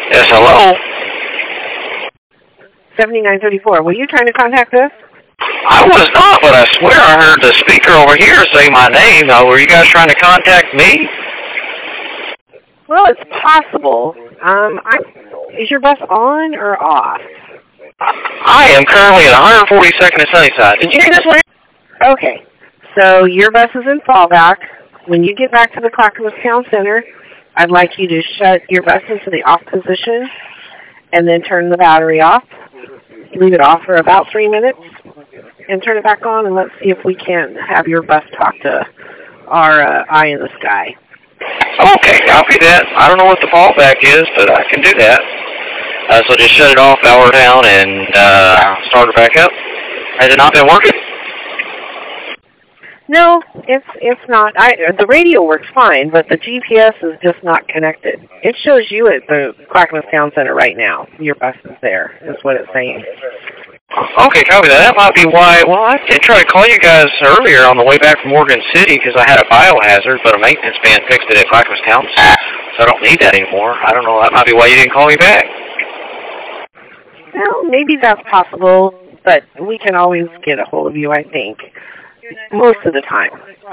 Yes, hello? 7934. Were you trying to contact us? I was not, but I swear I heard the speaker over here say my name. Were you guys trying to contact me? Well, it's possible. Is your bus on or off? I am currently at 142nd and Sunnyside. Did you hear this one? Okay. So your bus is in fallback. When you get back to the Clackamas Town Center, I'd like you to shut your bus into the off position and then turn the battery off. Leave it off for about 3 minutes and turn it back on, and let's see if we can have your bus talk to our eye in the sky. Okay, copy that. I don't know what the fallback is, but I can do that. So just shut it off, power down, and start it back up. Has it not been working? No, it's not. The radio works fine, but the GPS is just not connected. It shows you at the Clackamas Town Center right now. Your bus is there, is what it's saying. Okay, copy that. That might be why. Well, I did try to call you guys earlier on the way back from Morgan City because I had a biohazard, but a maintenance man fixed it at Clackamas Town Center, so I don't need that anymore. I don't know. That might be why you didn't call me back. Well, maybe that's possible, but we can always get a hold of you, I think. Most of the time.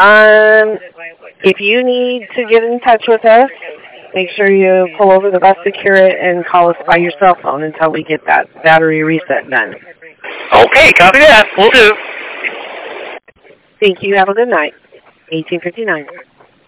If you need to get in touch with us, make sure you pull over the bus, secure it, and call us by your cell phone until we get that battery reset done. Okay, copy that. Will do. Thank you. Have a good night. 1859.